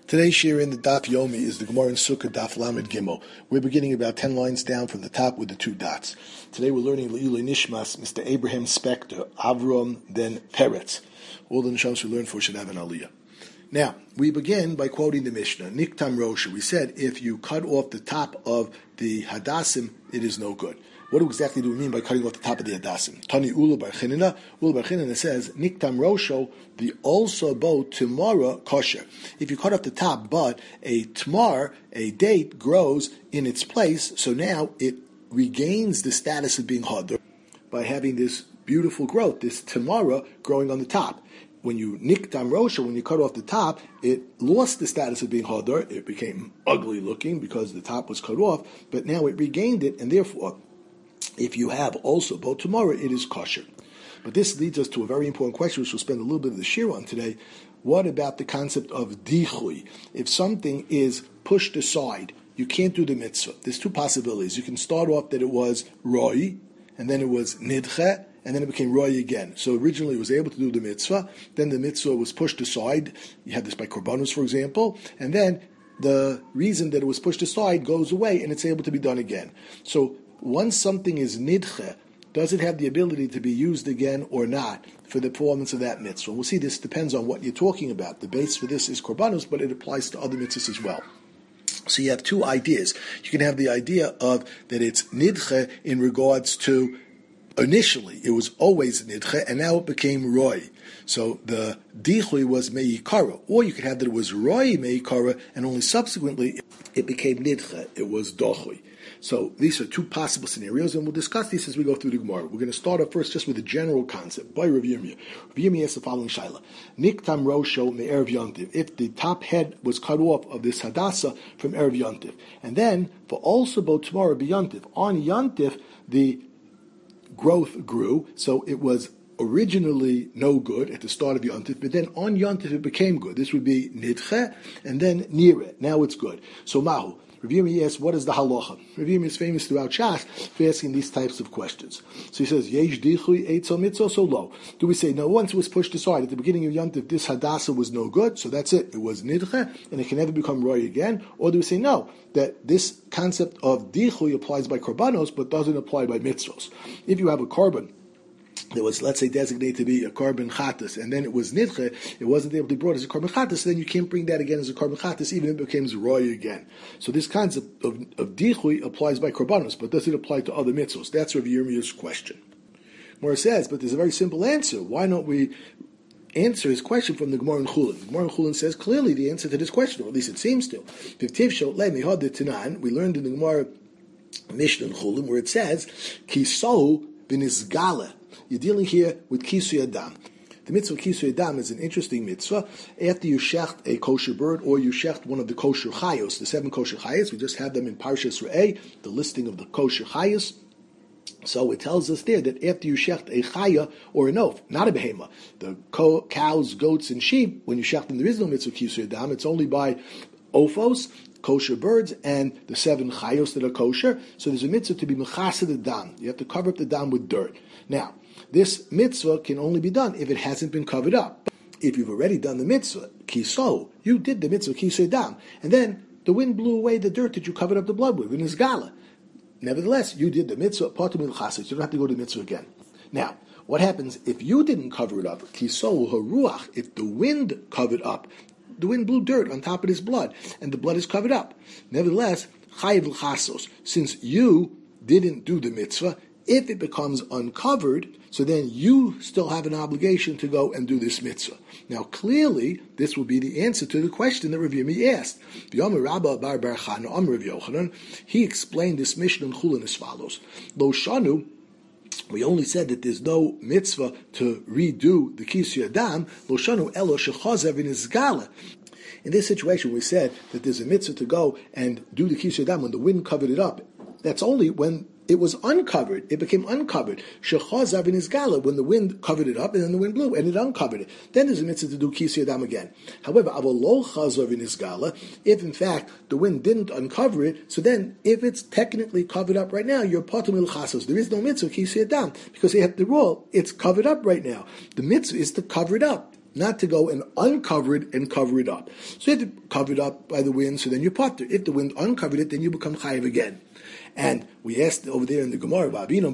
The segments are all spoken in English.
Today's shir in the Daf Yomi is the Gemara in Sukkah Daf Lamed Gimel. We're beginning about 10 lines down from the top with the two dots. Today we're learning Le'ilui Nishmas, Mr. Abraham Spector, Avram, then Peretz. All the Nishams we learned for should have an Aliyah. Now, we begin by quoting the Mishnah, Niktam Rosha. We said if you cut off the top of the Hadassim, it is no good. What exactly do we mean by cutting off the top of the Hadassim? Tani Ula Bar Chinina. Ula Bar Chinina says, Niktam Rosho, the also bo Timara kosher. If you cut off the top, but a Tmar, a date, grows in its place, so now it regains the status of being Hadar by having this beautiful growth, this Tamara growing on the top. When you niktam rosha, when you cut off the top, it lost the status of being hadar. It became ugly looking because the top was cut off, but now it regained it, and therefore, if you have also both tomorrow, it is kosher. But this leads us to a very important question, which we'll spend a little bit of the shir on today. What about the concept of dichui? If something is pushed aside, you can't do the mitzvah. There's two possibilities. You can start off that it was roi, and then it was nidche, and then it became roi again. So originally it was able to do the mitzvah, then the mitzvah was pushed aside. You had this by korbanos, for example, and then the reason that it was pushed aside goes away and it's able to be done again. So once something is nidche, does it have the ability to be used again or not for the performance of that mitzvah? We'll see this depends on what you're talking about. The base for this is korbanos, but it applies to other mitzvahs as well. So you have two ideas. You can have the idea of that it's nidche in regards to initially, it was always nidche, and now it became roi. So the dichui was meikara, or you could have that it was roi meikara, and only subsequently it became nidche. It was dochui. So these are two possible scenarios, and we'll discuss these as we go through the Gemara. We're going to start off first just with a general concept by Rav Yirmiyah. Rav Yirmiyah has the following shaila: Niktam rosho me'erev yontiv. If the top head was cut off of this hadasa from erev yontiv, and then for also bo tomorrow b'yontiv, on yontiv the growth grew, so it was originally no good at the start of Yontif, but then on Yontif it became good. This would be Nidche, and then Nire. Now it's good. So Mahu. Rav Yirmiyah asks, what is the halacha? Rav Yirmiyah is famous throughout Shas for asking these types of questions. So he says, Yesh dichui eitzel mitzvah, so low. Do we say, no, once it was pushed aside at the beginning of Yontif, this hadasa was no good, so that's it. It was Nidche, and it can never become Roy again? Or do we say, no, that this concept of dichui applies by korbanos, but doesn't apply by mitzvos? If you have a korban that was, let's say, designated to be a korban chatas, and then it was nidche, it wasn't able to be brought as a korban chatas, then you can't bring that again as a korban chatas, even if it becomes roy again. So this concept of dichui applies by korbanos, but does it apply to other mitzvos? That's Rav Yirmiyah's question. Moira says, but there's a very simple answer. Why don't we answer his question from the Gemara in Chulin? The Gemara in Chulin says clearly the answer to this question, or at least it seems to. We learned in the Gemara Mishnah in Chulin where it says, Kisou b'nizgala. You're dealing here with Kisui Adam. The mitzvah of Kisui Adam is an interesting mitzvah. After you shecht a kosher bird, or you shecht one of the kosher chayos, the 7 kosher chayos, we just have them in Parshas Re'eh, the listing of the kosher chayos. So it tells us there that after you shecht a chaya or an oaf, not a behema, the cows, goats, and sheep, when you shecht them, there is no mitzvah of Kisui Adam. It's only by ophos, kosher birds, and the 7 chayos that are kosher. So there's a mitzvah to be mechased the dam. You have to cover up the dam with dirt. Now, this mitzvah can only be done if it hasn't been covered up. If you've already done the mitzvah, kiso, you did the mitzvah kisei dam, and then the wind blew away the dirt that you covered up the blood with, in his gala. Nevertheless, you did the mitzvah, patum il-chassid, you don't have to go to the mitzvah again. Now, what happens if you didn't cover it up? Kiso haruach, if the wind covered up, the wind blew dirt on top of his blood, and the blood is covered up. Nevertheless, chayiv l'chasos, since you didn't do the mitzvah, if it becomes uncovered, so then you still have an obligation to go and do this mitzvah. Now, clearly, this will be the answer to the question that Rav Yirmiyah asked. The Amar Rabba bar bar Chana, Amar Rav Yochanan, he explained this Mishnah in Chulin as follows. Lo shanu, we only said that there's no mitzvah to redo the Kisui Adam. Lo shanu elo shechazav v'nizgala. In this situation, we said that there's a mitzvah to go and do the Kisui Adam when the wind covered it up. That's only when it was uncovered. It became uncovered. Shechazav in his gala, when the wind covered it up and then the wind blew and it uncovered it. Then there's a mitzvah to do Kisui Adam again. However, avolo chazav in his gala, if in fact the wind didn't uncover it, so then if it's technically covered up right now, you're patum il chasos. There is no mitzvah Kisui Adam because they have the rule. It's covered up right now. The mitzvah is to cover it up. not to go and uncover it and cover it up. So you have to cover it up by the wind, so then you're potter. If the wind uncovered it, then you become chayiv again. And we asked over there in the Gemara,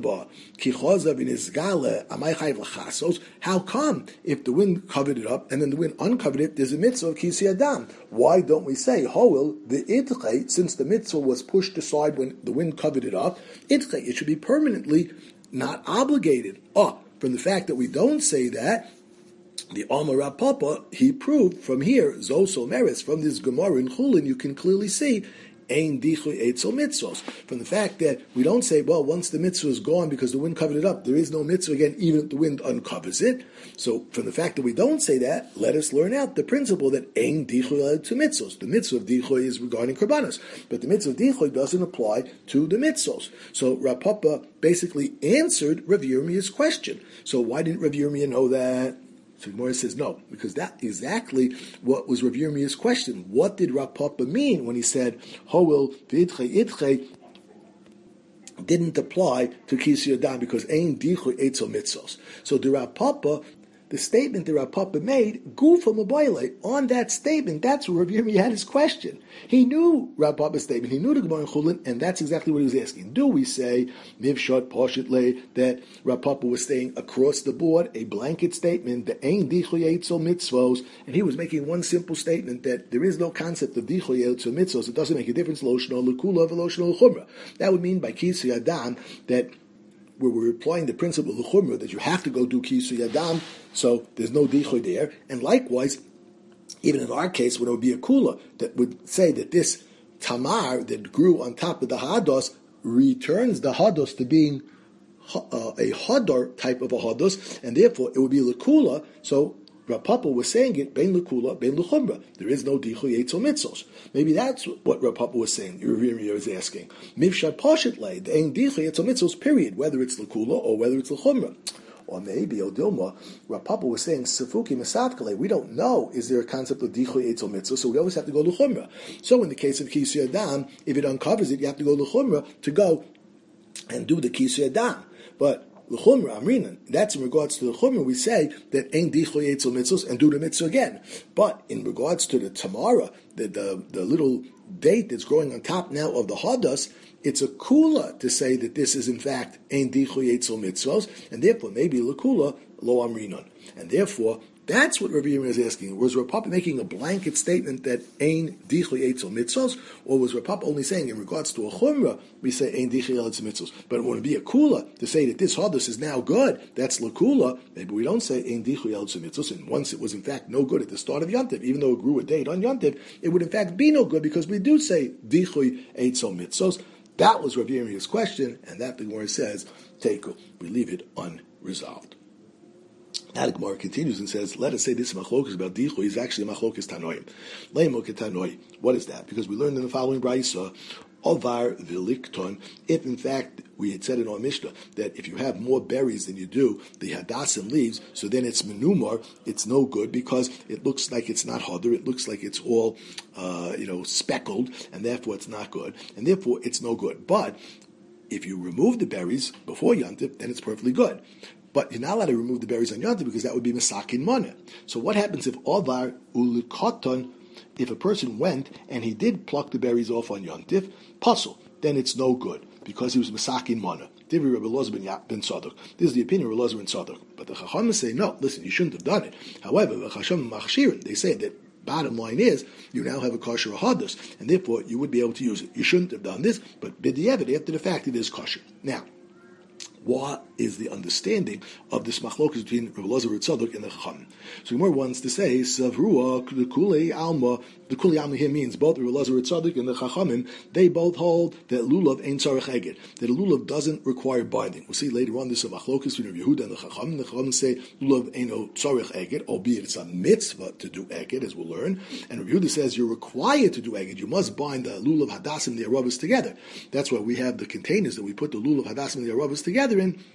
how come if the wind covered it up and then the wind uncovered it, there's a mitzvah of kisi adam? Why don't we say, the itche, since the mitzvah was pushed aside when the wind covered it up, itche, it should be permanently not obligated. From the fact that we don't say that, the Amar Rav Papa, he proved from here, Zosol Meres, from this Gemara in Chulin, you can clearly see Ein dichui eitzel mitzvos. From the fact that we don't say, well, once the mitzvah is gone because the wind covered it up, there is no mitzvah again, even if the wind uncovers it. So from the fact that we don't say that, let us learn out the principle that ein dichui to mitzvos. The mitzvah of dichui is regarding korbanos, but the mitzvah of dichui doesn't apply to the mitzvos. So Rav Papa basically answered Rav Yirmiyah's question. So why didn't Rav Yirmiyah know that? So Gemara says no, because that's exactly what was Rav Yirmiyah's question. What did Rav Papa mean when he said, Hoel v'itche didn't apply to Kisi Yadam because ein dichu etzel mitzvos. So the Rav Papa, the statement that Rav Papa made, gufa mabayle, on that statement, that's where Rav Yirmiyah had his question. He knew Rav Papa's statement, he knew the Gemara in Chulin, and that's exactly what he was asking. Do we say, mivshot poshet le, that Rav Papa was saying across the board, a blanket statement, the ein dichu etzel mitzvos, and he was making one simple statement that there is no concept of dichu etzel mitzvos, it doesn't make a difference, lo shno l'kula v'lo shno l'chumra. That would mean by Kisi Yadam that where we're applying the principle of the chumrah that you have to go do kisu yadam, so there's no dichoy there. And likewise, even in our case, when it would be a kula that would say that this tamar that grew on top of the hados returns the hados to being a hadar type of a hados, and therefore it would be lekula. So Rav Papa was saying it, bein lekula, bein lechumra. There is no dichoy etzel mitzvos. Maybe that's what Rav Papa was saying. Rav Yirmiyah was asking. Mivshat poshet lay, the ein dichoy etzel mitzvos, period, whether it's lekula or whether it's lechumra. Or maybe, Odilma, Rav Papa was saying, Sefuki Mesavkale, we don't know, is there a concept of dichoy etzel mitzvos, so we always have to go lechumra. So in the case of Kisu Yadam, if it uncovers it, you have to go lechumra to go and do the Kisu Yadam. But l'chumra, amrinan, that's in regards to the chumra, we say that ein dichoy etzel mitzvos and do the mitzvah again. But in regards to the tamara, the little date that's growing on top now of the hadas, it's a kula to say that this is in fact ein dichoy etzel mitzvos, and therefore maybe l'kula lo amrinan. And therefore, that's what Rabbi Yirmiyah is asking. Was Rav Papa making a blanket statement that ein dichoy etzel mitzvos, or was Rav Papa only saying in regards to a chumrah, we say ein dichoy etzel mitzvos? But when it be a kula to say that this hadas is now good, that's l'kula, maybe we don't say ein dichoy etzel mitzvos, and once it was in fact no good at the start of Yontiv, even though it grew a date on Yontiv, it would in fact be no good because we do say dichoy etzel mitzvos. That was Rabbi Yirmiyah's question, and that the Gemara says, Teiku, we leave it unresolved. Now the Gemara continues and says, let us say this machlokas about dichoy is actually machlokas tanoim. Leimok tanoi. What is that? Because we learned in the following brayso, ovar vilikton, if in fact we had said in our Mishnah that if you have more berries than you do the hadassim leaves, so then it's menumar, it's no good because it looks like it's not hadar, it looks like it's all speckled, and therefore it's not good, and therefore it's no good. But if you remove the berries before Yontif, then it's perfectly good. But you're not allowed to remove the berries on Yontif because that would be Masakin Mana. So what happens if Ovar Ulikoton, if a person went and he did pluck the berries off on Yontif, Puzzle, then it's no good because he was Masakin Mana. Divri Rabbi Elazar ben Tzadok. This is the opinion of Rabbi Elazar ben Tzadok. But the Chachamim say, no, listen, you shouldn't have done it. However, the Chachamim Machshirin, they say that bottom line is, you now have a kosher hadas, and therefore you would be able to use it. You shouldn't have done this, but b'diavad, after the fact, it is kosher. Now, what is the understanding of this machlokas between Rabbi Elazar ben Tzadok and the Chachamim? So Gemara wants to say, Savrua, the Kulei Alma here means both Rabbi Elazar ben Tzadok and the Chachamim, they both hold that lulav ain't tzarech eged, that a lulav doesn't require binding. We'll see later on this is a machlokas between Rabbi Yehuda and the Chachamim. The Chachamim say lulav ain't no tzarech eged, albeit it's a mitzvah to do eged, as we'll learn. And Rabbi Yehuda says you're required to do eged. You must bind the lulav hadassim and the arabas together. That's why we have the containers that we put the lulav hadassim and the arabas together in.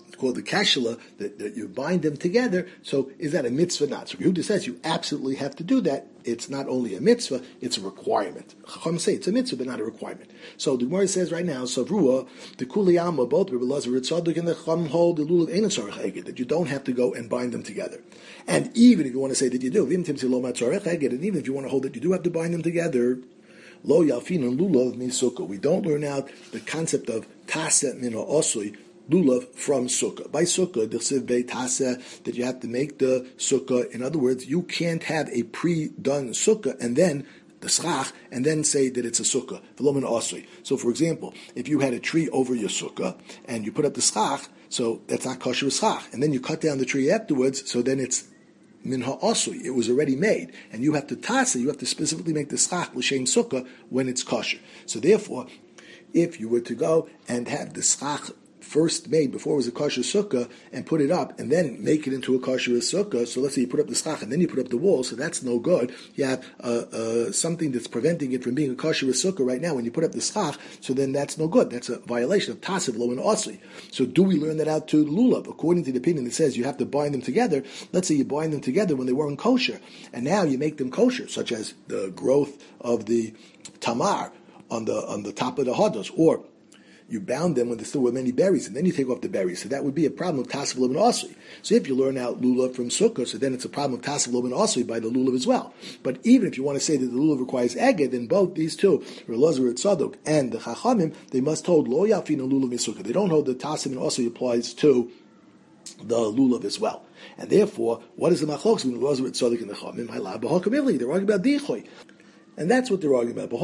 called the kashla, that you bind them together. So is that a mitzvah? Not. So Yehuda says you absolutely have to do that. It's not only a mitzvah, it's a requirement. Chacham say it's a mitzvah, but not a requirement. So the Gemara says right now, Savrua, the Kuliyama, both Rabbi Elazar Tzadok and the Chacham hold the lulav ein tzarech eged, that you don't have to go and bind them together. And even if you want to say that you do, even if you want to hold that you do have to bind them together, Lo yalfin and lulav min sukkah. We don't learn out the concept of tasa min osui, lulav from sukkah. By sukkah, d'chsev bei tasa, that you have to make the sukkah. In other words, you can't have a pre-done sukkah and then the schach, and then say that it's a sukkah. V'lo min osui. So, for example, if you had a tree over your sukkah and you put up the schach, so that's not kosher schach, and then you cut down the tree afterwards, so then it's min ha'asui, it was already made, and you have to tasa, you have to specifically make the schach l'shem sukkah when it's kosher. So therefore, if you were to go and have the schach first made before it was a kosher sukkah and put it up and then make it into a kosher sukkah, so let's say you put up the schach and then you put up the wall, so that's no good. You have something that's preventing it from being a kosher sukkah right now when you put up the schach, so then that's no good. That's a violation of tasav lo and osli. So do we learn that out to the lulav? According to the opinion that says you have to bind them together, let's say you bind them together when they weren't kosher, and now you make them kosher, such as the growth of the tamar on the top of the hodos, or you bound them when there still were many berries, and then you take off the berries. So that would be a problem of tasav lo and osui. So if you learn out lulav from sukkah, so then it's a problem of tasav lo and osui by the lulav as well. But even if you want to say that the lulav requires eged, then both these two, Rabbi Elazar Tzadok and the Chachamim, they must hold lo yafin lulav misukkah. They don't hold the tasav and osui applies to the lulav as well. And therefore, what is the machlokes between Rabbi Elazar Tzadok and the Chachamim? They're arguing about dichoy. And that's what they're arguing about.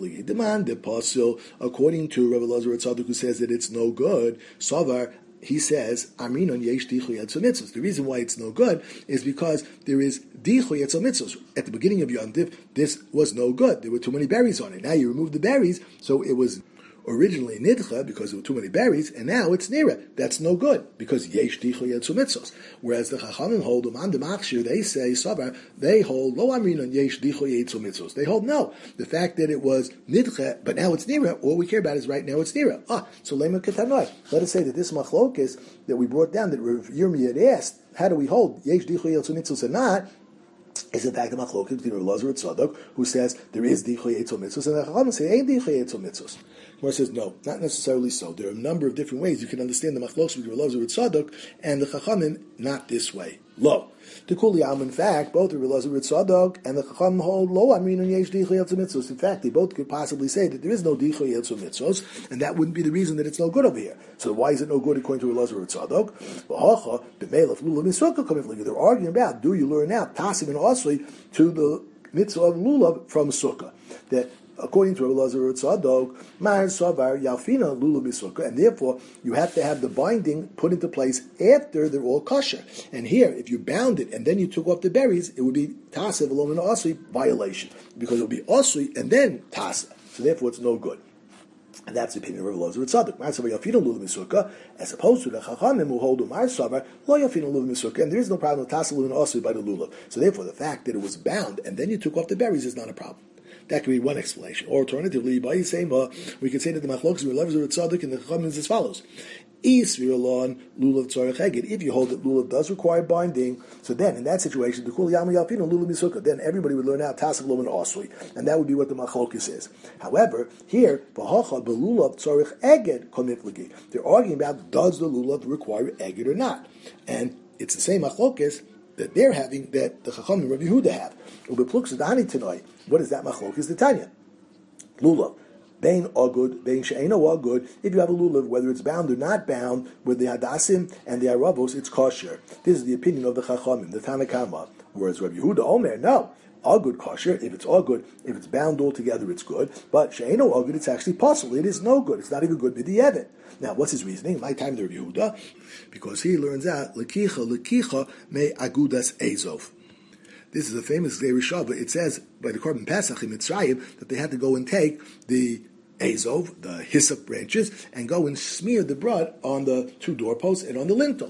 According to Rabbi Elazar Tzadok, who says that it's no good, Savar, he says, Aminon yesh dichoy etzol mitzvos. The reason why it's no good is because there is dichoy etzol mitzvos. At the beginning of Yom Tiv, this was no good. There were too many berries on it. Now you remove the berries, so it was originally nidcha because there were too many berries, and now it's nira. That's no good because yesh dichoy etzol mitzvos. Whereas the Chachamim hold uman demachshir, they say savar, they hold lo aminon yesh dichoy etzol mitzvos. They hold no. The fact that it was nidcha, but now it's nira. All we care about is right now it's nira. So lema ketanoi. Let us say that this machlokes that we brought down that Rav Yirmiyah had asked, how do we hold yesh dichoy etzol mitzvos or not? Is in fact the machlokes between Rabbi Elazar Tzadok, who says there is dichoy etzol mitzvos, and the Chachamim say ain't dichoy etzol mitzvos. Gemara says no, not necessarily so. There are a number of different ways you can understand the machlokes between Rabbi Elazar Tzadok and the Chachamim, not this way. Lo. The Kuliyam, in fact, both Rabbi Elazar Tzadok and the Chachamim hold lo aminon yesh dichoy etzol mitzvos. In fact, they both could possibly say that there is no dichoy etzol mitzvos, and that wouldn't be the reason that it's no good over here. So why is it no good according to Rabbi Elazar Tzadok? They're arguing about, do you learn out tasim and osli to the mitzvah of lulav from sukkah? That according to Rabbi Elazar Tzadok, Mar Savar Yalfina Lulav B'Sukkah, and therefore you have to have the binding put into place after they're all kosher. And here, if you bound it and then you took off the berries, it would be Tasev alone and Asui violation, because it would be Asui and then Tasev. So therefore, it's no good. And that's the opinion of Rabbi Elazar Tzadok. Mar Savar Yalfina Lulav B'Sukkah, as opposed to the Chachamim who hold Mar Savar Lo Yalfina Lulav B'Sukkah, and there is no problem with Tasev and Asui by the Lulav. So therefore, the fact that it was bound and then you took off the berries is not a problem. That could be one explanation. Or alternatively, by Yisema, we could say that the machlokes of Rabbi Elazar Tzadok and the Chachamim is as follows. If you hold that lulav does require binding, so then in that situation, the kul yama yalfino lulav misukah, then everybody would learn out tasav lo and osui, and that would be what the machlokes is. However, here v'hacha belulav tzarich eged komiflagi. They're arguing about does the lulav require eged or not, and it's the same machlokes that they're having that the Chacham and Rabbi Yehuda have. What is that machlokes? The Tanya lulav. Bein agud, bein she'eno agud. If you have a lulav, whether it's bound or not bound, with the hadassim and the aravos, it's kosher. This is the opinion of the Chachamim, the Tanakama. Whereas Rabbi Yehuda Omer, no, agud kosher. If it's agud, if it's bound all together, it's good. But she'eno agud, it's actually possible. It is no good. It's not even good b'di'evet. Now, what's his reasoning? My time, the Rabbi Yehuda, because he learns out lekicha me agudas ezov. This is a famous Gzei Rishava. It says by the Korban Pesach in Mitzrayim that they had to go and take the azov, the hyssop branches, and go and smear the blood on the two doorposts and on the lintel.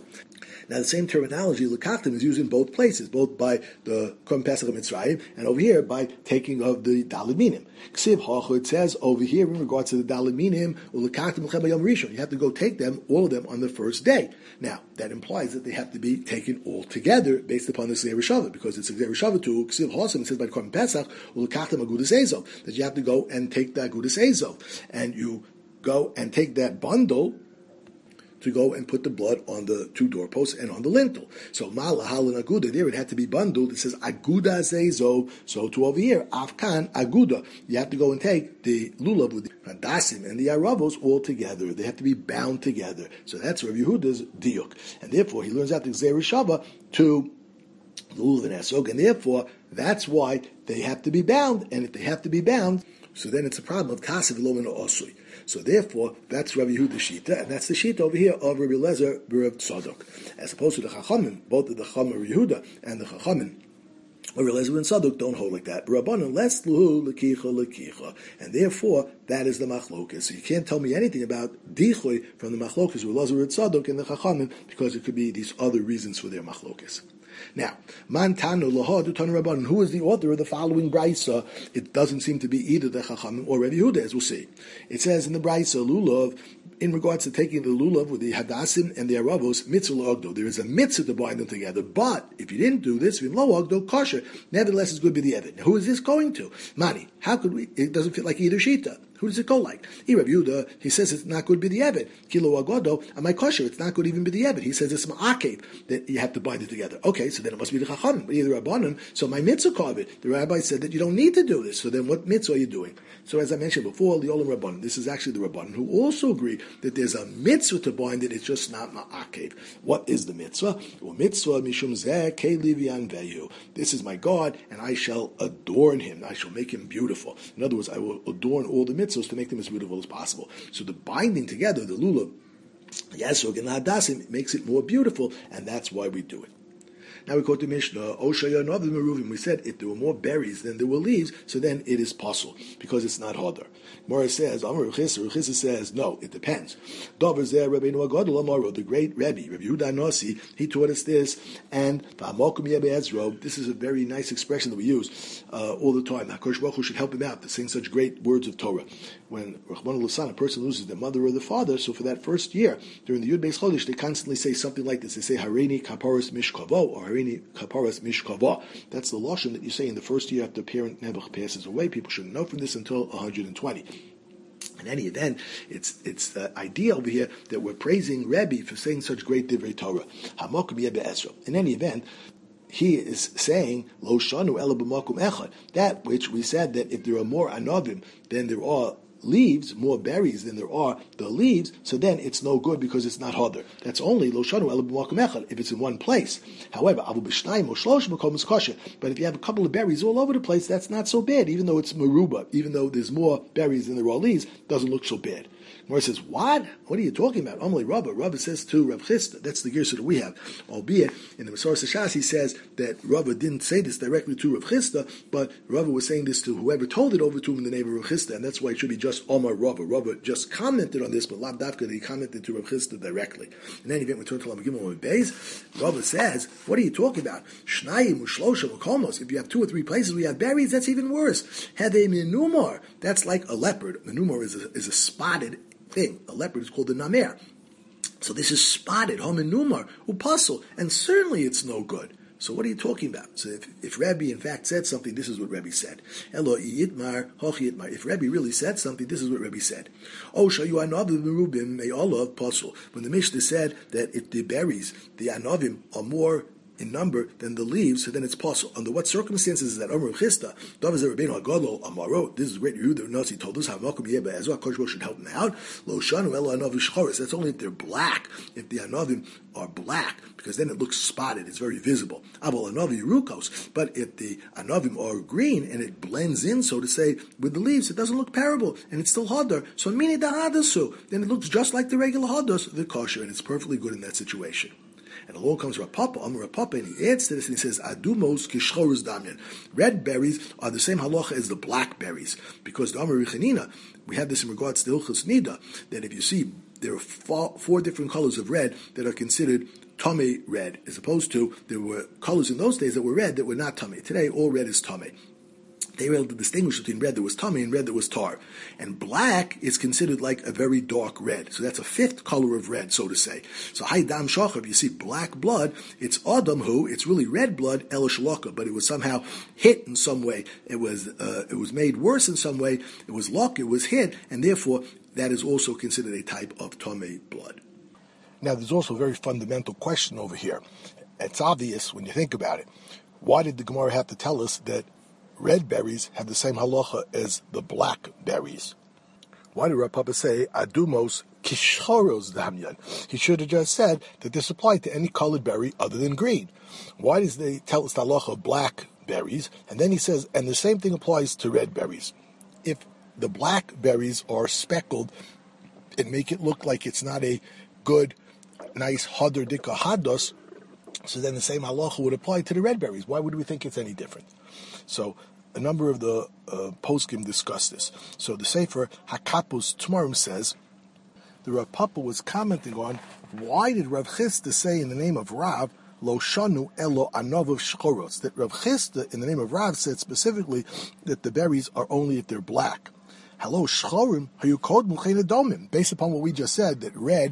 Now, the same terminology, lekachtim, is used in both places, both by the Korban Pesach of Mitzrayim, and over here by taking of the Daled Minim. Ksiv Hachu, it says over here in regards to the Daled Minim, lekachtim l'chem b'yom rishon. You have to go take them, all of them, on the first day. Now, that implies that they have to be taken all together based upon the Gzei Rishava, because it's a Gzei Rishava to Ksiv Hasim, it says by the Korban Pesach, lekachtim agudas ezov, that you have to go and take the agudas ezov. And you go and take that bundle to go and put the blood on the two doorposts and on the lintel. So malahal and aguda, there it had to be bundled. It says aguda zezo. So to over here, afkan aguda. You have to go and take the lulav with the hadasim and the aravos all together. They have to be bound together. So that's Rav Yehuda's diuk, and therefore he learns out the Gzei Rishava to lulav and esog, and therefore that's why they have to be bound. And if they have to be bound, so then it's a problem of kasev lo mino osui. So therefore, that's Rabbi Yehuda's shita, and that's the shita over here of Rabbi Lezer B'Rav Tzadok, as opposed to the Chachamim. Both the Chacham of Yehuda and the Chachamim of Rabbi Lezer and Tzadok don't hold like that. Rabbanan les luhu lekicha, and therefore that is the machlokas. So you can't tell me anything about dichoy from the machlokas of Rabbi Lezer and Tzadok and the Chachamim, because it could be these other reasons for their machlokas. Now, man tanu lahadu tanu rabbanan. Who is the author of the following brisa? It doesn't seem to be either the Chachamim or Rabbi Yehuda, as we'll see. It says in the brisa lulav, in regards to taking the lulav with the hadassim and the aravos, mitzvah lo. There is a mitzvah to bind them together, but if you didn't do this, v'im lo ogdo kosher. Nevertheless, it's going to be the evid. Who is this going to? Mani. How could we? It doesn't fit like either shita. Who does it go like? Rav Yehuda, he says it's not good b'di'evet. Kilo agodo, and my kosher, it's not good even b'di'evet. He says it's ma'akev, that you have to bind it together. Okay, so then it must be the chacham, but either rabbanon. So my mitzvah carved. The rabbi said that you don't need to do this. So then what mitzvah are you doing? So as I mentioned before, the olam rabbanon. This is actually the rabbanon who also agree that there's a mitzvah to bind it. It's just not ma'akev. What is the mitzvah? Well, mitzvah mishum zeh keli v'yanveyu. This is my God, and I shall adorn him. I shall make him beautiful. In other words, I will adorn all the mitzvahs to make them as beautiful as possible. So the binding together, the lulav, yesog, and the hadassim, makes it more beautiful, and that's why we do it. Now we quote the Mishnah, Oshaya and other meruvim. We said if there were more berries than there were leaves, so then it is possible, because it's not harder. Gemara says, Amar Rechisa says, no, it depends. Dover Zer Rabbeinu Agadol Amaro, the great Rebbe, Rabbi Yehuda Nasi, he taught us this, and V'amokum Yebe Ezro, this is a very nice expression that we use all the time. HaKadosh Baruch Hu should help him out to sing such great words of Torah. When Rachmana Litzlan, a person loses their mother or their father, so for that first year, during the Yud Beis Chodesh, they constantly say something like this. They say, Harini Kaparas Mishkavo, or Harini Kaparas Mishkava. That's the lashon that you say in the first year after a parent Nebuch passes away. People shouldn't know from this until 120. In any event, it's the idea over here that we're praising Rebbe for saying such great divrei Torah. Hamokum Yebe Esro. In any event, he is saying Lo Shanu Ela B'Makum Echad. That which we said that if there are more anavim than there are leaves, more berries than there are the leaves, so then it's no good because it's not harder. That's only lo shanu ela b'makom echad if it's in one place. However, avu b'shnayim or shlosh b'makom is kosher. But if you have a couple of berries all over the place, that's not so bad. Even though it's meruba, even though there's more berries than there are leaves, doesn't look so bad. Gemara says, what? What are you talking about? Amalei Rabba. Rabba says to Rav Chisda. That's the girsa that we have. Albeit, in the Masoras Hashas, he says that Rabba didn't say this directly to Rav Chisda, but Rabba was saying this to whoever told it over to him in the name of Rav Chisda, and that's why it should be just Omar Rabba. Rabba just commented on this, but Lav Davka, that he commented to Rav Chisda directly. In any event, we turn to Lav Gimel and Beis. Rabba says, what are you talking about? Shnayim u'shlosha u'komos. If you have 2 or 3 places where you have berries, that's even worse. Heve menumar. That's like a leopard. Menumar is a spotted thing. A leopard is called a namer. So this is spotted, homenumar, upasul, and certainly it's no good. So what are you talking about? So if Rabbi in fact said something, this is what Rabbi said. Elo yitmar, hoch yitmar. If Rabbi really said something, this is what Rabbi said. Oh, shayu anavim merubim may olav pasul. When the Mishnah said that if the berries, the anavim, are more in number than the leaves, so then it's possible. Under what circumstances is that Omer Chisda, Davar Rabbeinu Agadol Amaro, this is great Yehuda Nasi told us how Malkum Yeba Ezra HaKadosh should help them out. Lo Shanu Elo Anavi Shchoris. That's only if they're black. If the Anavim are black, because then it looks spotted, it's very visible. Abol Anavi Rukos. But if the Anavim are green and it blends in, so to say, with the leaves, it doesn't look parable and it's still Hadar. So Mini Dahadasu, then it looks just like the regular Hadas, the kosher, and it's perfectly good in that situation. And along comes Rav Papa, Rav Papa, and he adds to this and he says, Adumos kishchorus damyan. Red berries are the same halacha as the black berries. Because the Amar Rechanina, we have this in regards to Ilchus Nida, that if you see there are 4 different colors of red that are considered Tomei red, as opposed to there were colors in those days that were red that were not Tomei. Today, all red is Tomei. They were able to distinguish between red that was tummy and red that was tar. And black is considered like a very dark red. So that's a fifth color of red, so to say. So Haidam Shachav, you see black blood, it's Adam who, it's really red blood, El Shalaka, but it was somehow hit in some way. It was made worse in some way. It was luck, it was hit, and therefore that is also considered a type of Tomei blood. Now there's also a very fundamental question over here. It's obvious when you think about it. Why did the Gemara have to tell us that red berries have the same halacha as the black berries? Why did Rav Papa say adumos kishoros damyan? He should have just said that this applied to any colored berry other than green. Why does they tell us the halacha of black berries? And then he says, and the same thing applies to red berries. If the black berries are speckled and make it look like it's not a good, nice hadar dika hados, so then the same halacha would apply to the red berries. Why would we think it's any different? So a number of the poskim discuss this. So the Sefer Hakapos Tmarim says the Rav Papa was commenting on why did Rav Chisda say in the name of Rav Lo Shanu Elo Anov Shchoros, that Rav Chisda in the name of Rav said specifically that the berries are only if they're black. Hello Shchorim Hayukod Muchena Domim, based upon what we just said, that red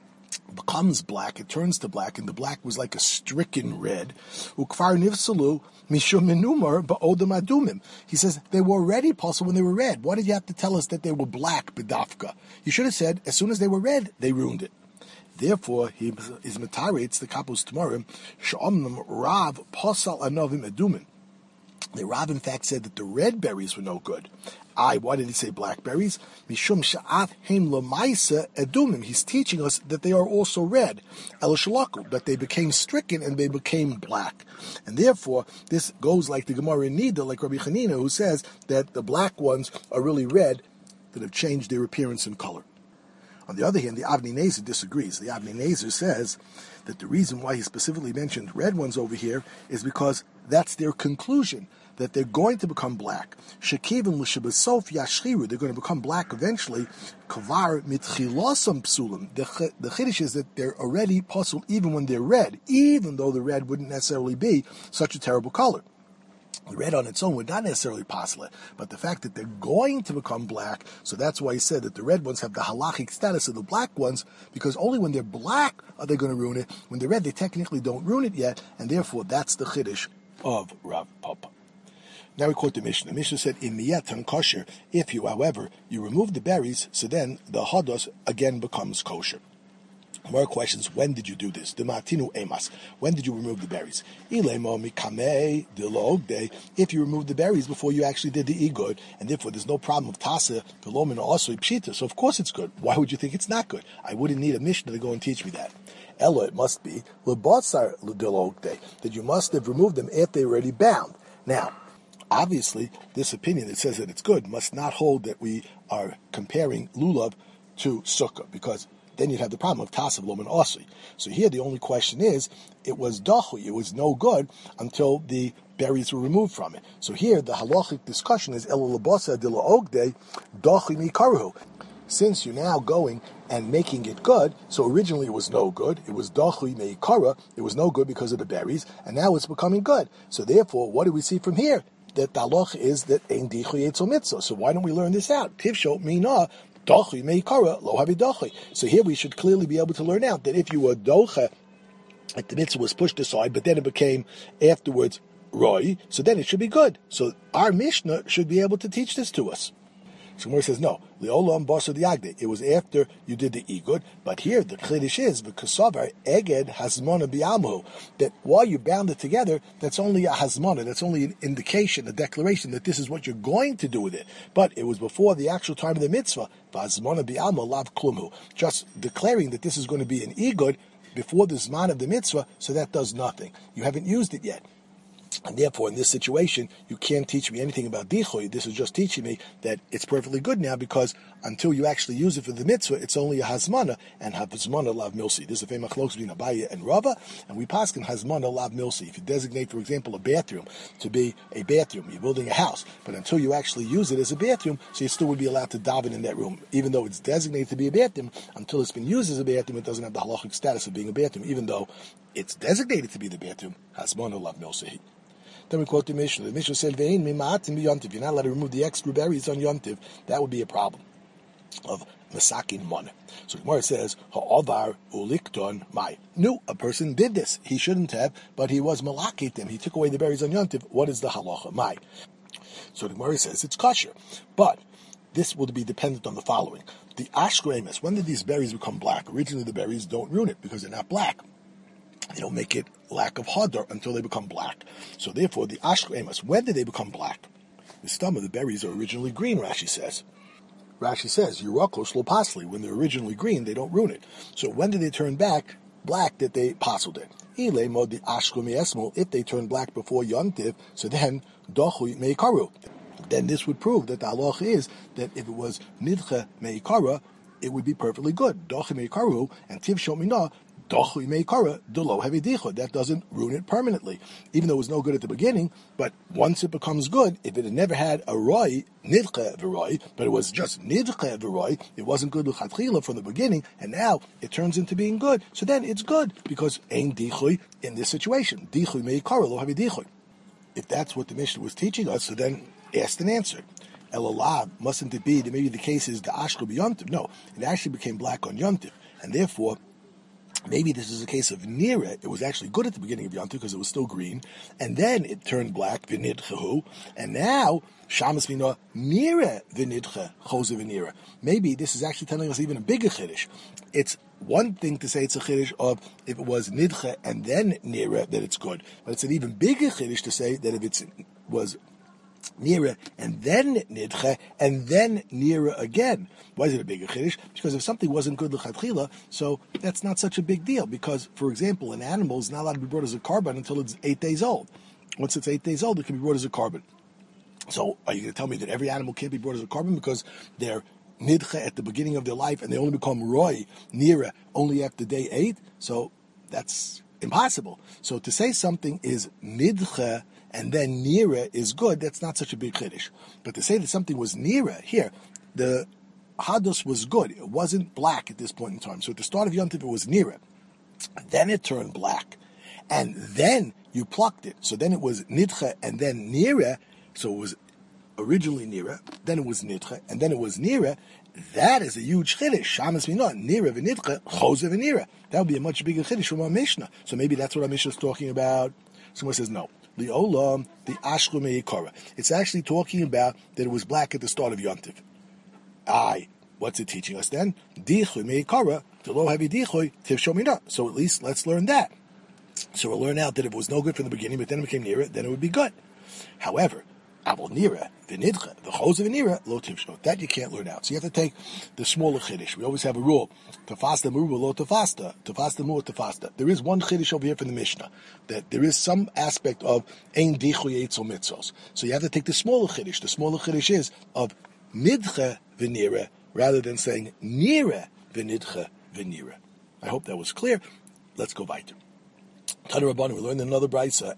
becomes black, it turns to black, and the black was like a stricken red. Ukfar nivsalu mishum menumar ba'odam adumim. He says they were already possible when they were red. Why did you have to tell us that they were black b'dafka? You should have said as soon as they were red, they ruined it. Therefore, he is matarates the kapos tamarim sh'omnam rav posal anovim adumim. The Rav, in fact, said that the red berries were no good. Why did he say blackberries? Mishum sha'af heim lamaisa edumim. He's teaching us that they are also red. El shalaku, that they became stricken and they became black. And therefore, this goes like the Gemara in Nida, like Rabbi Chanina, who says that the black ones are really red, that have changed their appearance and color. On the other hand, the Avnei Nezer disagrees. The Avnei Nezer says that the reason why he specifically mentioned red ones over here is because that's their conclusion, that they're going to become black. Shekivim l'shebesof yashchiru, they're going to become black eventually. Kavar mitchilosam psulim. The chiddush is that they're already puzzled even when they're red, even though the red wouldn't necessarily be such a terrible color. The red on its own would not necessarily puzzle it, but the fact that they're going to become black, so that's why he said that the red ones have the halachic status of the black ones, because only when they're black are they going to ruin it. When they're red, they technically don't ruin it yet, and therefore that's the chiddush of Rav Papa. Now we quote the Mishnah. The Mishnah said, "In miyatan kosher, if you, however, you remove the berries, so then the hados again becomes kosher." More questions. When did you do this? The matinu emas. When did you remove the berries? Ilemo mikame delogde. If you removed the berries before you actually did the igud, and therefore there's no problem of tasa velomin also pshita. So of course it's good. Why would you think it's not good? I wouldn't need a Mishnah to go and teach me that. Ella, it must be lebatzar delogde, that you must have removed them after they were already bound. Now, obviously, this opinion that says that it's good must not hold that we are comparing lulav to sukkah, because then you'd have the problem of tasav lom and osri. So here the only question is, it was dachui, it was no good until the berries were removed from it. So here the halachic discussion is el labasa de la ogde dachui mikaruhu. Since you're now going and making it good, so originally it was no good, it was dachui meikara, it was no good because of the berries, and now it's becoming good. So therefore, what do we see from here? That the halach is that ein dichui etzel mitzvah. So why don't we learn this out? Tivsho mina dachui meikara lo havi dachui. So here we should clearly be able to learn out that if you were docha, like the mitzvah was pushed aside, but then it became afterwards roi, so then it should be good. So our Mishnah should be able to teach this to us. So Gemara says, no, Leolam Basar Diagde. It was after you did the igud, but here the chiddush is v'kasavar eged hazmona bi'almu, that while you bound it together, that's only a hazmona, that's only an indication, a declaration that this is what you're going to do with it. But it was before the actual time of the mitzvah, v'hazmona bi'almu lav klumhu, just declaring that this is going to be an igud before the zman of the mitzvah, so that does nothing. You haven't used it yet. And therefore, in this situation, you can't teach me anything about dichoy. This is just teaching me that it's perfectly good now, because until you actually use it for the mitzvah, it's only a hazmana, and hazmana lav milsi. This is a famous chlokes between Abaye and Rava, and we paskin hazmana lav milsi. If you designate, for example, a bathroom to be a bathroom, you're building a house, but until you actually use it as a bathroom, so you still would be allowed to daven in that room, even though it's designated to be a bathroom. Until it's been used as a bathroom, it doesn't have the halachic status of being a bathroom, even though it's designated to be the bathroom. Hazmana lav milsi. Then we quote the Mishnah. The Mishnah said, "Ve'in mima'atim b'yontiv." You're not allowed to remove the extra berries on yontiv. That would be a problem of masakin mana. So the Gemara says, "Ha'avar ulikton mai." No, a person did this. He shouldn't have, but he was malakit them. He took away the berries on yontiv. What is the halacha? Mai. So the Gemara says it's kosher, but this will be dependent on the following: the ashkremes. When did these berries become black? Originally, the berries don't ruin it because they're not black. They don't make it lack of hadar until they become black. So therefore, the ashkremas, when did they become black? The stem of the berries are originally green, Rashi says. Rashi says, Yurakos lo pasli. When they're originally green, they don't ruin it. So when did they turn back black that they pasuled it? Ile mod the ashkremi esmol. If they turn black before yontiv, so then dochu meikaru. Then this would prove that the halach is that if it was nidche meikara, it would be perfectly good. Dochu meikaru and tiv shomina. That doesn't ruin it permanently. Even though it was no good at the beginning, but once it becomes good, if it had never had a roi, nidche v'roi, but it was just nidche v'roi, it wasn't good l'chatchila from the beginning, and now it turns into being good, so then it's good, because ein dichui in this situation. Dichui meikara lo havi dichui. If that's what the Mishnah was teaching us, so then asked and answered. Elalab, mustn't it be that maybe the case is the ashko b'yontiv? No, it actually became black on yontiv, and therefore, maybe this is a case of nira. It was actually good at the beginning of Yontif because it was still green, and then it turned black, v'nidchehu, and now shamas mina nira v'nidche chose v'nira. Maybe this is actually telling us even a bigger chiddush. It's one thing to say it's a chiddush of if it was nidche and then nira that it's good, but it's an even bigger chiddush to say that if it was nira and then nidche and then nira again. Why is it a bigger chiddush? Because if something wasn't good l'chatchila, so that's not such a big deal. Because, for example, an animal is not allowed to be brought as a carbon until it's 8 days old. Once it's 8 days old, it can be brought as a carbon. So are you going to tell me that every animal can't be brought as a carbon because they're nidche at the beginning of their life and they only become roy, nira, only after day 8? So that's impossible. So to say something is nidche and then nira is good, that's not such a big chiddush. But to say that something was nira, here, the hados was good. It wasn't black at this point in time. So at the start of Yom Tov, it was nira. Then it turned black. And then you plucked it. So then it was nidche and then nira. So it was originally nira, then it was nidche, and then it was nira. That is a huge chiddush. Shamas minah, nira v'nidche, chose v'nira. That would be a much bigger chiddush from our Mishnah. So maybe that's what our Mishnah is talking about. Someone says no. The olam, the ashlu meikara. It's actually talking about that it was black at the start of Yom Tov. What's it teaching us then? Dichoy meikara, the lo heavy dichoy, tiv shomina. So at least let's learn that. So we'll learn out that if it was no good from the beginning, but then it became nira, then it would be good. However, abel nira, v'nidche, v'chos v'nira, lo tivshno. That you can't learn out. So you have to take the smaller chiddush. We always have a rule. Tefasta muruba lo tefasta. Tefasta muruba tefasta. There is one chiddush over here from the Mishnah, that there is some aspect of ein dichoy eitzel mitzos. So you have to take the smaller chiddush. The smaller chiddush is of nidche v'nira, rather than saying nira v'nidche v'nira. I hope that was clear. Let's go weiter. We learned another brisa.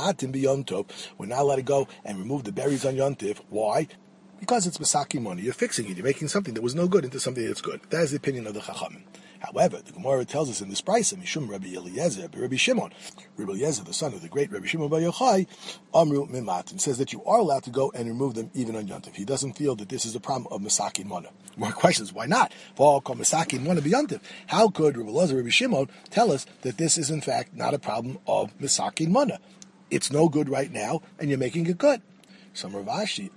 We're not allowed to go and remove the berries on Yontif. Why? Because it's Masaki money. You're fixing it. You're making something that was no good into something that's good. That is the opinion of the Chachamim. However, the Gemara tells us in this brisa, Mishum Rabbi Eliezer, Rabbi Shimon, Rabbi Eliezer, the son of the great Rabbi Shimon Bar Yochai, Amru Mimatin, says that you are allowed to go and remove them even on Yontif. He doesn't feel that this is a problem of Masaki Mana. More questions, why not? How could Rabbi Eliezer, Rabbi Shimon tell us that this is in fact not a problem of Masaki Mana? It's no good right now, and you're making it good. Some Ravashi,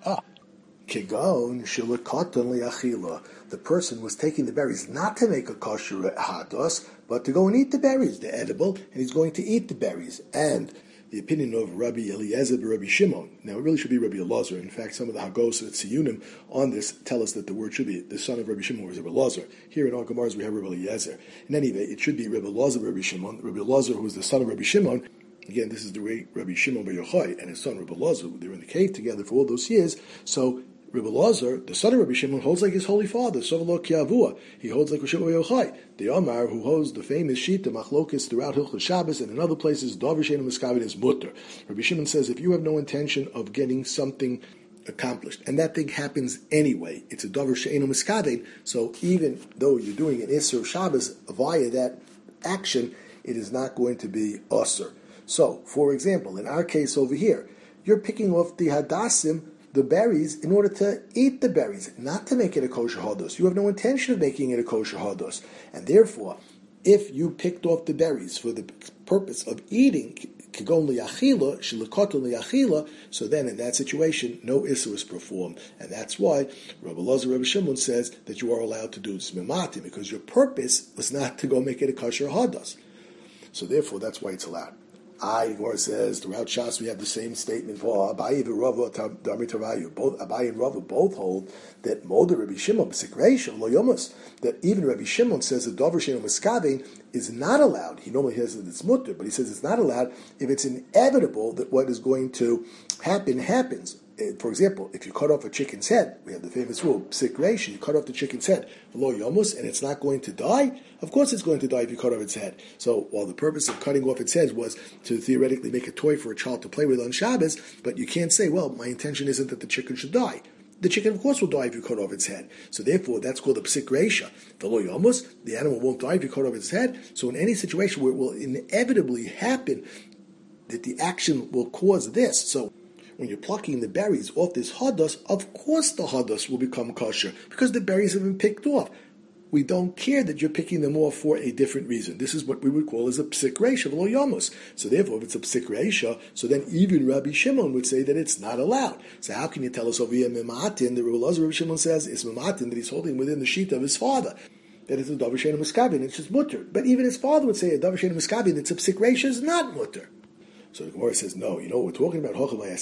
Kigon shilakatan liachila. The person was taking the berries not to make a kosher hados, but to go and eat the berries. They're edible, and he's going to eat the berries. And the opinion of Rabbi Eliezer and Rabbi Shimon. Now, it really should be Rabbi Elazar. In fact, some of the Hagos at Siyunim on this tell us that the word should be the son of Rabbi Shimon was Rabbi Elazar. Here in our Gemaras we have Rabbi Eliezer. In any event, it should be Rabbi Elazar, Rabbi Shimon. Rabbi Elazar, who was the son of Rabbi Shimon, Again, this is the way Rabbi Shimon Bar Yochai and his son Rabbi Elazar, they were in the cave together for all those years. So Rabbi Elazar, the son of Rabbi Shimon, holds like his holy father, Sovelo Kiavua. He holds like Rabbi Shimon Bar Yochai. The Omar, who holds the famous Shita Machlokes throughout Hilchos Shabbos and in other places, Davar Sheinu Miskabin is mutter. Rabbi Shimon says if you have no intention of getting something accomplished, and that thing happens anyway, it's a Davar Sheinu Miskabin, so even though you're doing an Isser of Shabbos via that action, it is not going to be Usser. So, for example, in our case over here, you're picking off the hadassim, the berries, in order to eat the berries, not to make it a kosher hados. You have no intention of making it a kosher hados. And therefore, if you picked off the berries for the purpose of eating, kigon liyachila, shilikoton liyachila, so then in that situation, no issur is performed. And that's why Rabbi Elazar, Rabbi Shimon says that you are allowed to do zmimatim, because your purpose was not to go make it a kosher hados. So therefore, that's why it's allowed. Gemara says throughout Shas we have the same statement. Abaye and Rava both Abaye and Rava both hold that Moda Rabbi Shimon b'sikreisha lo yomus, that even Rabbi Shimon says that Davar Sheinu Miskavein is not allowed. He normally says that it's mutter, but he says it's not allowed if it's inevitable that what is going to happen happens. For example, if you cut off a chicken's head, we have the famous rule, psikration, you cut off the chicken's head, lo yomus, and it's not going to die, of course it's going to die if you cut off its head. So while the purpose of cutting off its head was to theoretically make a toy for a child to play with on Shabbos, but you can't say, well, my intention isn't that the chicken should die. The chicken, of course, will die if you cut off its head. So therefore, that's called a psikresha. The lo yomus, the animal won't die if you cut off its head. So in any situation where it will inevitably happen that the action will cause this, so when you're plucking the berries off this hadas, of course the hadas will become kosher, because the berries have been picked off. We don't care that you're picking them off for a different reason. This is what we would call as a psik reisha v'lo yamos. So therefore, if it's a psik reisha, so then even Rabbi Shimon would say that it's not allowed. So how can you tell us over here mimatin? The Rabbi Shimon says it's mimatin that he's holding within the sheet of his father, that it's a davar sheinu miskabin, it's just mutter. But even his father would say a davar sheinu miskabin, it's a psik reisha, is not mutter. So the Gemara says, no, you know what we're talking about?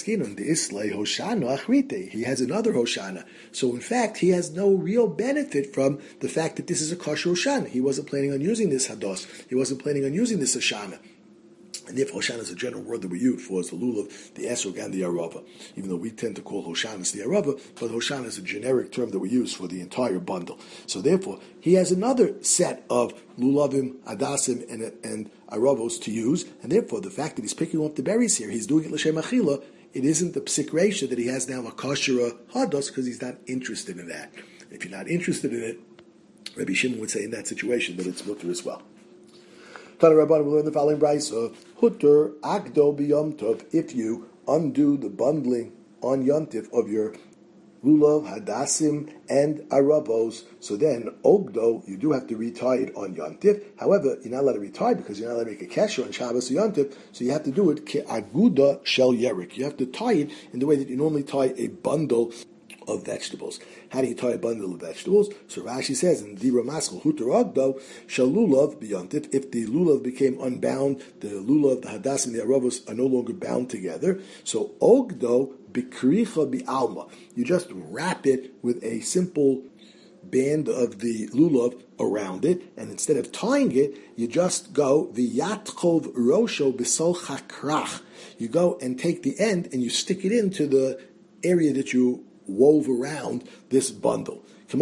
He has another Hoshana. So in fact, he has no real benefit from the fact that this is a kosher Hoshana. He wasn't planning on using this Hados. He wasn't planning on using this Hoshana. And if Hoshana is a general word that we use for the lulav, the esrog, and the arava, even though we tend to call Hoshanas the arava, but Hoshana is a generic term that we use for the entire bundle. So therefore, he has another set of lulavim, adasim, and aravos to use, and therefore the fact that he's picking up the berries here, he's doing it l'shem achila, it isn't the psik reisha that he has now a kosher hados, because he's not interested in that. If you're not interested in it, Rabbi Shimon would say in that situation that it's mutter as well. Tana Rabban will learn the following brayso: Hutter akdo b'yom tov. If you undo the bundling on Yom Tov of your lulav, hadassim, and arabos, so then ogdo, you do have to retie it on Yom Tov. However, you're not allowed to retie because you're not allowed to make a kesher on Shabbos or Yom Tov, so you have to do it ke'aguda shel yerik. You have to tie it in the way that you normally tie a bundle of vegetables. How do you tie a bundle of vegetables? So Rashi says in the Ramaskal, Hutar Ogdo, Shalulav beyontif, if the lulav became unbound, the lulav, the hadas, and the aravos are no longer bound together. So Ogdo bikricha bi'alma. You just wrap it with a simple band of the lulav around it, and instead of tying it, you just go v'yatchov rosho b'sol chakrach. You go and take the end and you stick it into the area that you wove around this bundle.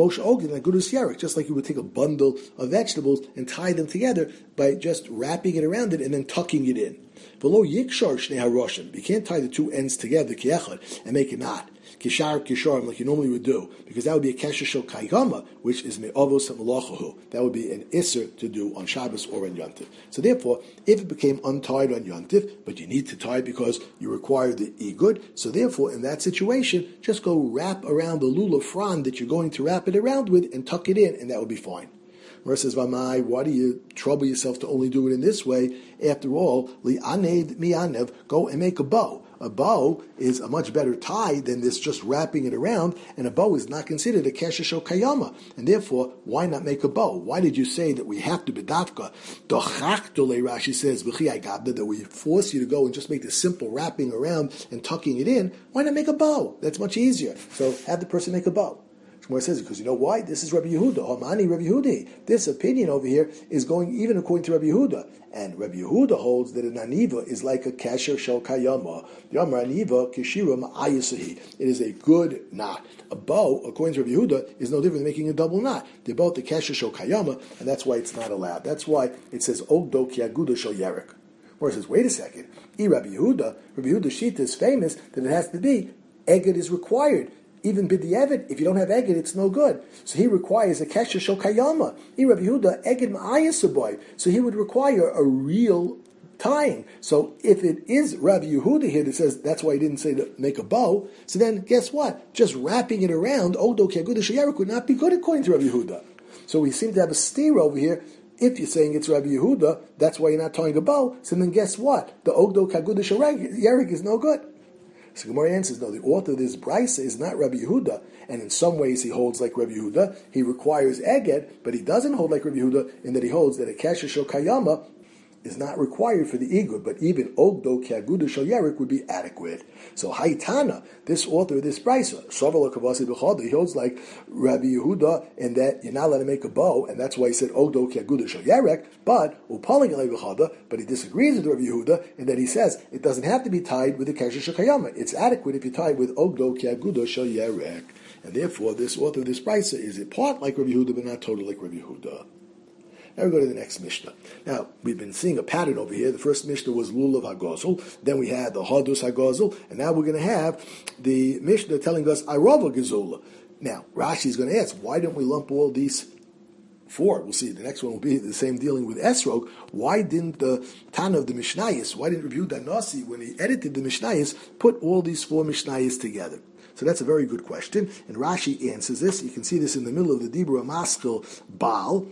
Just like you would take a bundle of vegetables and tie them together by just wrapping it around it and then tucking it in. You can't tie the two ends together and make a knot. Kishar, like you normally would do, because that would be a kesher shel kaigama, which is me'avos ha'malachahu. That would be an isser to do on Shabbos or on Yom Tov. So therefore, if it became untied on Yom Tov, but you need to tie it because you require the igud, so therefore, in that situation, just go wrap around the lulav frond that you're going to wrap it around with and tuck it in, and that would be fine. Mara says, Vamai, why do you trouble yourself to only do it in this way? After all, li'anev mi'anev, go and make a bow. A bow is a much better tie than this just wrapping it around, and a bow is not considered a kesher shel kayama. And therefore, why not make a bow? Why did you say that we have to bedavka? Dochachtole, Rashi says, that we force you to go and just make this simple wrapping around and tucking it in. Why not make a bow? That's much easier. So have the person make a bow. Gemara says, because you know why? This is Rabbi Yehuda. Hamani Rabbi Yehuda. This opinion over here is going even according to Rabbi Yehuda. And Rabbi Yehuda holds that an aniva is like a kasher shel kayama. The Amar aniva kishira ma'ayasahi. It is a good knot. A bow, according to Rabbi Yehuda, is no different than making a double knot. They're both the kasher shel kayama, and that's why it's not allowed. That's why it says ogdo ki aguda shel yerek. Or it says, wait a second. Rabbi Yehuda's shita is famous that it has to be eged is required. Even b'di'evet, if you don't have eged, it's no good. So he requires a kesher shel kayama. Rabbi Yehuda eged ma'ayasaboy. So he would require a real tying. So if it is Rabbi Yehuda here that says that's why he didn't say to make a bow, so then guess what? Just wrapping it around ogdo ki aguda shel yerek would not be good according to Rabbi Yehuda. So we seem to have a steer over here. If you're saying it's Rabbi Yehuda, that's why you're not tying a bow. So then guess what? The ogdo ki aguda shel yerek is no good. So Gemara answers, no, the author of this brisa is not Rabbi Yehuda, and in some ways he holds like Rabbi Yehuda. He requires eged, but he doesn't hold like Rabbi Yehuda in that he holds that a kasher shel kayama is not required for the igud, but even ogdo ki aguda shel yerek would be adequate. So Haitana, this author of this brisa, Sovel Kavasi B'chada, he holds like Rabbi Yehuda in that you're not allowed to make a bow, and that's why he said ogdo ki aguda shel yerek. But Upaling Elei B'chada, but he disagrees with Rabbi Yehuda in that he says it doesn't have to be tied with the kasher shel kayama. It's adequate if you tie it with ogdo ki aguda shel yerek, and therefore this author of this brisa is in part like Rabbi Yehuda, but not totally like Rabbi Yehuda. Now we go to the next Mishnah. Now, we've been seeing a pattern over here. The first Mishnah was Lulav HaGozel. Then we had the Hadus HaGozel. And now we're going to have the Mishnah telling us Arava Gezula. Now, Rashi is going to ask, why don't we lump all these four? We'll see. The next one will be the same dealing with Esrog. Why didn't the Tana of the Mishnayos, why didn't Rabbi Yehuda Nasi, when he edited the Mishnayos, put all these four Mishnayos together? So that's a very good question. And Rashi answers this. You can see this in the middle of the Dibur HaMaskil Baal.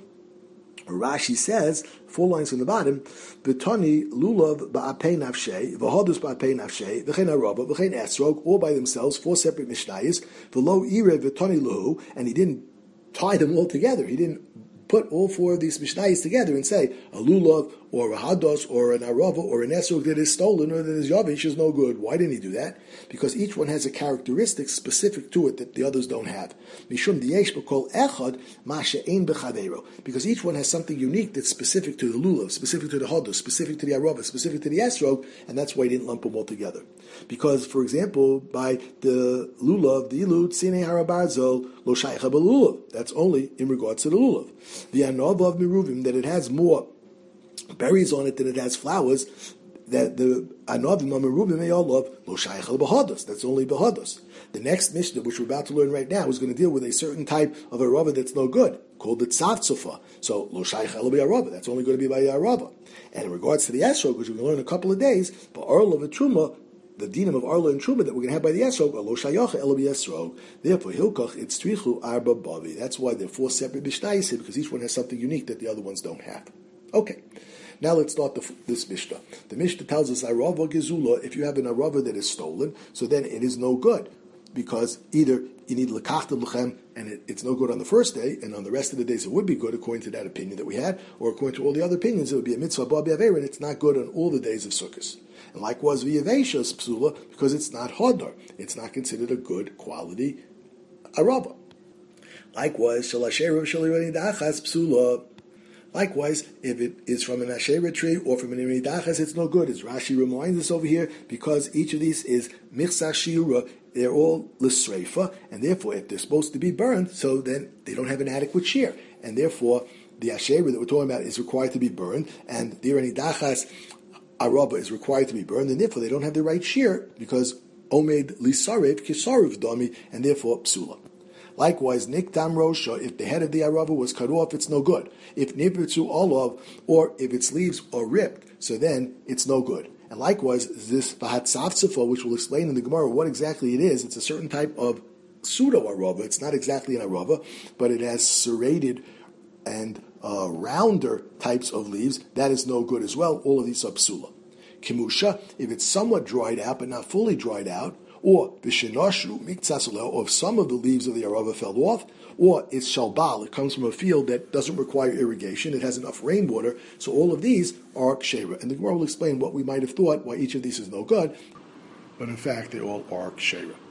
Rashi says, 4 lines from the bottom, V'tani lulav ba'apei nafshei, v'hodus ba'apei nafshei, v'chein araba, v'chein esrog, all by themselves, 4 separate mishnayos, v'lo ire v'tani luhu, and he didn't tie them all together. He didn't put all 4 of these mishnayos together and say, a lulav, or a hados, or an arava, or an esrog that is stolen, or that is yavish is no good. Why didn't he do that? Because each one has a characteristic specific to it that the others don't have. Mishum diyesh b'kol echad ma she'ein b'chaveiro. Because each one has something unique that's specific to the lulav, specific to the hados, specific to the arava, specific to the esrog, and that's why he didn't lump them all together. Because, for example, by the lulav, the ilud, sinei harabarzel, lo shaycha b'lulav. That's only in regards to the lulav. The anov of miruvim, that it has more berries on it than it has flowers, that the anavim amerubim me'olav lo shayach al bahados. That's only bahados. The next Mishnah, which we're about to learn right now, is going to deal with a certain type of arava that's no good, called the tzavtzufa. So lo shayach al arava. That's only going to be by arava. And in regards to the esrog, which we're going to learn in a couple of days, but arla v'truma, the dinam of arla and truma that we're going to have by the esrog, lo shayach el esrog. Therefore, hilkach it's trichu arba bavi. That's why there are 4 separate mishnayos here, because each one has something unique that the other ones don't have. Okay, now let's start this Mishnah. The Mishnah tells us, Arava Gezula, if you have an Arava that is stolen, so then it is no good. Because either you need Lekachtem Lechem, and it's no good on the first day, and on the rest of the days it would be good, according to that opinion that we had, or according to all the other opinions, it would be a Mitzvah Ba B'Aver, and it's not good on all the days of Sukkot. And likewise, V'Yaveshas Psula, because it's not Hodar. It's not considered a good quality Arava. Likewise, Shalasheru Shalirani Dachas Psula. Likewise, if it is from an Asherah tree or from an Iridachas, it's no good. As Rashi reminds us over here, because each of these is Michsa Shiura, they're all L'Sreifa, and therefore, if they're supposed to be burned, so then they don't have an adequate shear. And therefore, the Asherah that we're talking about is required to be burned, and the Iridachas Araba is required to be burned, and therefore they don't have the right shear, because Omed Lisarev Kisarev Dami, and therefore Psula. Likewise, Niktam Rosha, if the head of the Arava was cut off, it's no good. If Nibritzu Olav, or if its leaves are ripped, so then it's no good. And likewise, this Vahat Safsifa, which we'll explain in the Gemara what exactly it is, it's a certain type of pseudo Arava. It's not exactly an Arava, but it has serrated and rounder types of leaves. That is no good as well. All of these are psula. Kimusha, if it's somewhat dried out, but not fully dried out, or v'shenashru miktsasula, or if some of the leaves of the arava fell off, or it's shalbal, it comes from a field that doesn't require irrigation, it has enough rainwater, so all of these are kshera. And the Gemara will explain what we might have thought, why each of these is no good, but in fact they all are kshera.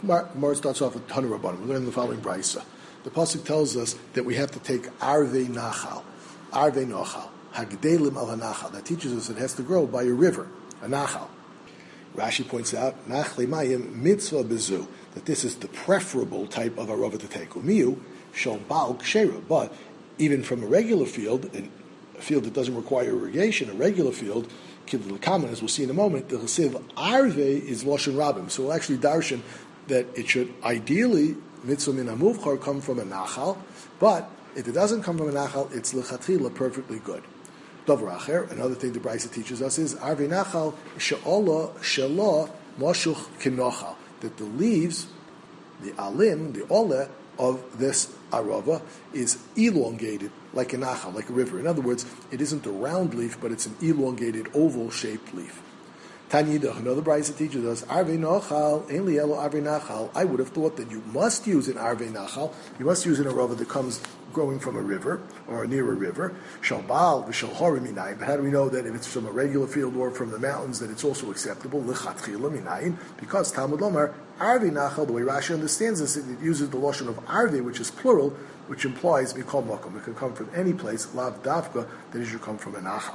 Gemara starts off with Tanu Rabbanim. We learn the following brisa. The pasuk tells us that we have to take arvei nachal, hagdelim al hanachal. That teaches us it has to grow by a river, a nachal. Rashi points out nachle mayim mitzvah bezu, that this is the preferable type of arava to take. Umiyu shel bal kshera, but even from a regular field, a field that doesn't require irrigation, a regular field. Common, as we'll see in a moment, the chesiv arve is loshen rabim. So we'll actually darshan that it should ideally mitzvah min hamuvchar come from a nachal, but if it doesn't come from a nachal, it's lechatchila perfectly good. Dover acher, another thing the Brisa teaches us is arve nachal she'olah shelah moshuch kinochal, that the leaves, the alim, the olah of this arava is elongated like a nachal, like a river. In other words, it isn't a round leaf, but it's an elongated, oval-shaped leaf. Tanidach, another Brisa teaches us, arvei nachal, ein li elo arvei nachal. I would have thought that you must use an arvei nachal, you must use an arava that comes growing from a river, or near a river, shal baal v'shal horim minayin. But how do we know that if it's from a regular field or from the mountains that it's also acceptable? Lechatchila minayin, because Talmud Lomar, arvei nachal, the way Rashi understands this, it uses the lotion of arvei, which is plural, which implies mikol makom. It can come from any place, lav davka, that it should come from a nachal.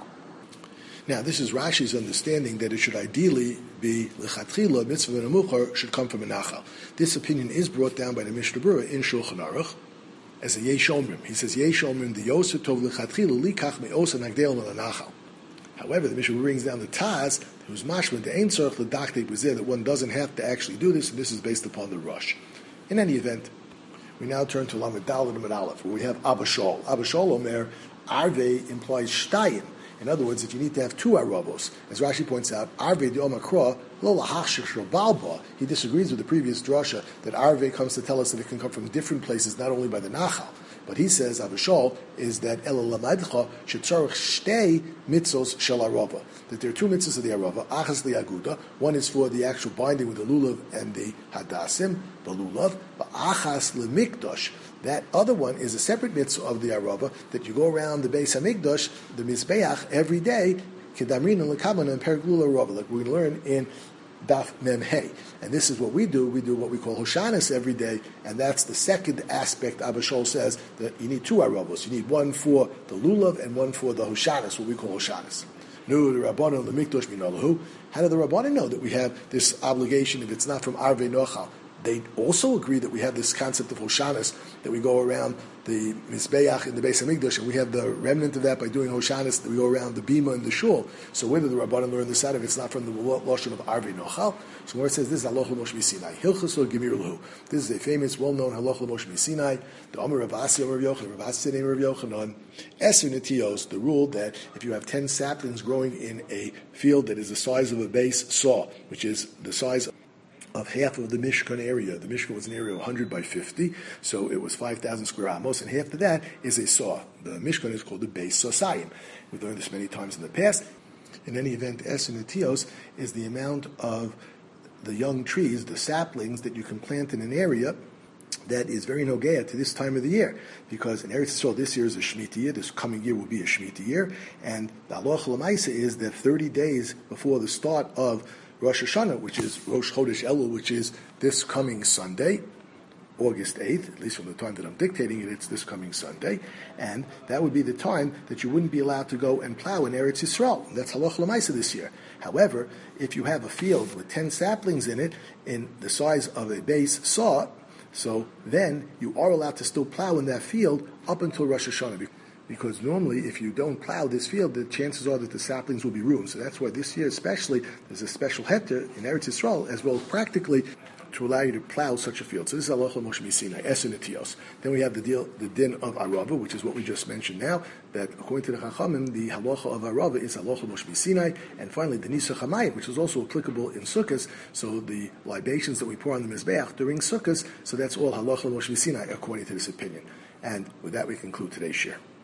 Now, this is Rashi's understanding that it should ideally be lechatchila, mitzvah and amuchar should come from a nachal. This opinion is brought down by the Mishnah Berurah in Shulchan Aruch as a yesh omrim. He says yesh omrim the yoser tov lechatchila likach me'osa nagdel al nachal. However, the Mishnah brings down the Taz, who's mashma the ein tzarich l'daktek b'zeh, that one doesn't have to actually do this, and this is based upon the Rosh. In any event, we now turn to Lamed Daled and Lamed Aleph, where we have Abba Shaul. Abba Shaul Omer, Arve implies Shtayim. In other words, if you need to have two Aravos, as Rashi points out, Arve di Omakra, Lo lahachshich shobalba, he disagrees with the previous drasha that Arve comes to tell us that it can come from different places, not only by the Nachal. But he says, Abba Shaul, is that Ela Lamadcha shetzarich shtei mitzvos shel Arava. That there are two mitzvahs of the Arava, Achas li Aguda, one is for the actual binding with the Lulav and the Hadassim, the Lulav, but Achas li Mikdash. That other one is a separate mitzvah of the Arava, that you go around the Beis HaMikdash, the Mizbeach, every day, Kedamrin and Lekaman and Perglula Arava, like we're going to learn in Daf Mem Hey. And this is what we do. We do what we call Hoshanas every day, and that's the second aspect. Abba Shaul says that you need two Aravos. You need one for the Lulav and one for the Hoshanas, what we call Hoshanas. No, the Rabbanon, the Mikdash Minalahu. How do the Rabbanon know that we have this obligation if it's not from Arvei Nochal? They also agree that we have this concept of Hoshanas, that we go around the Mizbeach in the Beis HaMikdash, and we have the remnant of that by doing Hoshanas, that we go around the Bima and the Shul. So where do the Rabbanan learn this out if it's not from the Lashon of Arvei Nochal? So where it says this is Halacha Moshe Sinai. Hilchos or Gemir Lahu. This is a famous, well-known Halacha Moshe Sinai. The Omer Rav Asi, Omer Rav Yochanan, Rav Asi, Rav Yochanan. Eser Netios, the rule that if you have 10 saplings growing in a field that is the size of a base saw, which is the size of half of the Mishkan area. The Mishkan was an area of 100 by 50, so it was 5,000 square amos, and half of that is a saw. The Mishkan is called the Beis Sosayim. We've learned this many times in the past. In any event, Eser Netios is the amount of the young trees, the saplings that you can plant in an area that is very nogea to this time of the year, because in Eretz Yisrael this year is a Shemitah year, this coming year will be a Shemitah year, and the halacha l'maisa is that 30 days before the start of Rosh Hashanah, which is Rosh Chodesh Elul, which is this coming Sunday, August 8th, at least from the time that I'm dictating it, it's this coming Sunday, and that would be the time that you wouldn't be allowed to go and plow in Eretz Yisrael. That's halach l'maisa this year. However, if you have a field with 10 saplings in it, in the size of a base saw, so then you are allowed to still plow in that field up until Rosh Hashanah. Because normally, if you don't plow this field, the chances are that the saplings will be ruined. So that's why this year especially, there's a special heter in Eretz Yisrael, as well as practically, to allow you to plow such a field. So this is Halacha Moshe Sinai, Eser Netios. Then we have the din of Arava, which is what we just mentioned now, that according to the Chachamim, the Halacha of Arava is Halacha Moshe Sinai. And finally, the Nisuch HaMayim, which is also applicable in Sukkot, so the libations that we pour on the Mizbeach during Sukkot, so that's all Halacha Moshe Sinai according to this opinion. And with that, we conclude today's share.